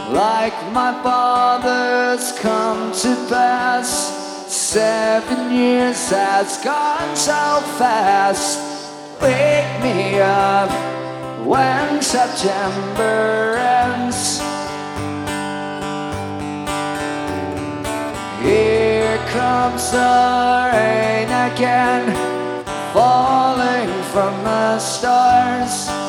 like my father's come to pass. 7 years has gone so fast. Wake me up when September ends. Here comes the rain again, falling from the stars.